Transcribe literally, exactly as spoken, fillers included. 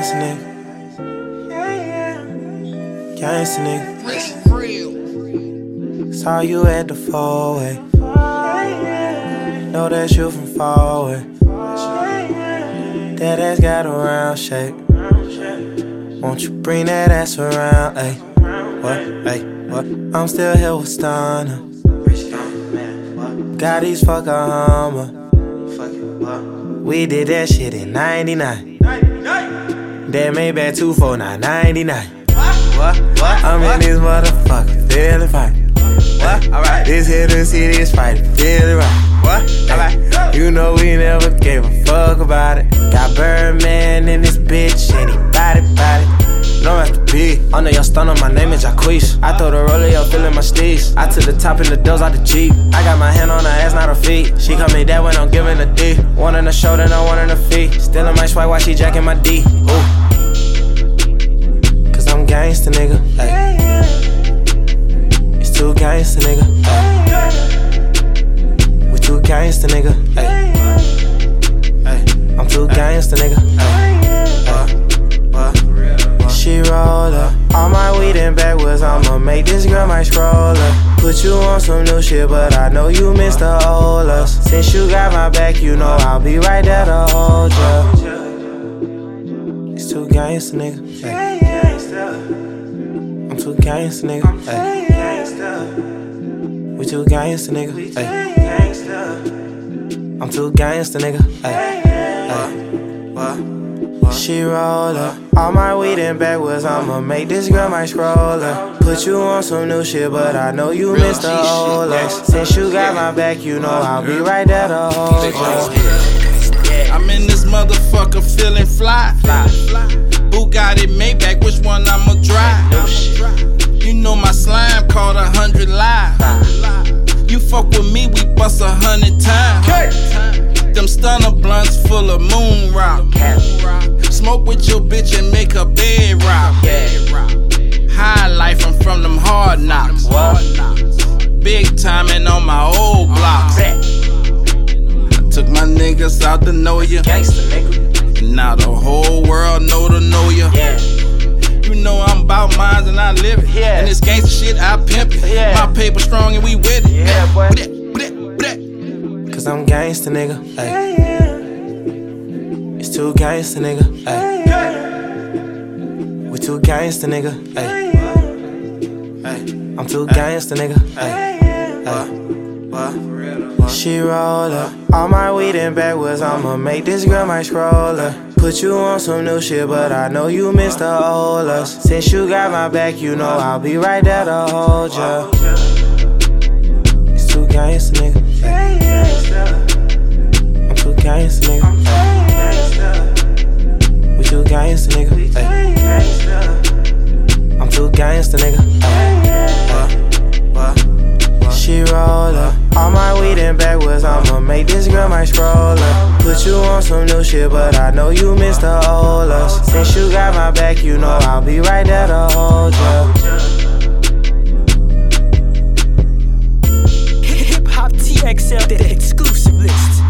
Gangsta nigga. Gangsta nigga. Saw you at the four-way. Know that's you from far away. That ass got a round shape. Won't you bring that ass around, ayy? What, ayy, what? I'm still here with Stunner. Got these fuck a Hummer. We did that shit in ninety-nine. That Maybach two four nine ninety-nine. I'm in this motherfucker, feeling fine. Alright, this here to see this fight, feeling right. What? Alright, you know we never gave a fuck about it. Got Birdman in this bitch, and he body body. No after P, under your stunner, my name is Jacquees. I throw the roller, yo, feeling my steez. I took the top and the doors out the Jeep. I got my hand on her ass, not her feet. She call me that when I'm giving a D. One in the shoulder, no one in the feet. Still in my swipe while she jacking my D. Ooh. Cause I'm gangsta, nigga. Ay. It's too gangsta, nigga. Ay. We too gangsta, nigga. Ay. Ay. I'm too gangsta, nigga. Ay. She roll up, all my weed in backwards. I'ma make this girl my scroller. Put you on some new shit, but I know you miss the old us. Since you got my back, you know I'll be right there to hold ya. It's too gangsta, nigga. Ay. I'm too gangsta, nigga. Ay. We too gangsta, nigga. Ay. I'm too gangsta, nigga. Ay. Ay. She roll up, all my weed in backwards. I'ma make this girl my scroller. Put you on some new shit, but I know you miss the old us. Since you got my back, you know I'll be right there to hold you. I'm in this motherfucker feeling fly. Bugatti Maybach, which one I'ma drive? You know my slime called a hundred live. You fuck with me, we bust a hundred times. Them stunner blunts full of moon rock. Smoke with your bitch and make her bed rock. High life, I'm from them hard knocks. Big timing on my old blocks. I took my niggas out to know ya. And now the whole world know to know ya. You know I'm about mines and I live it. And this gangsta shit, I pimp it. My paper strong and we with it. Cause I'm gangsta, nigga. Ay. It's too gangsta, nigga. Ay. We too gangsta, nigga. Ay. Ay. I'm too gangsta, nigga. Ay. Ay. She roll up, all my weed in backwards. I'ma make this girl my scroller. Put you on some new shit, but I know you miss the old us. Since you got my back, you know I'll be right there to hold ya. It's too gangsta, nigga. Ay. I'm too gangsta, nigga. We too gangsta, nigga. Ay. I'm too gangsta, nigga. Ay. She roll up, all my weed in backwards. I'ma make this girl my scroller. Put you on some new shit, but I know you miss the old us. Since you got my back, you know I'll be right there to hold ya. Hip Hop T X L, the exclusive list.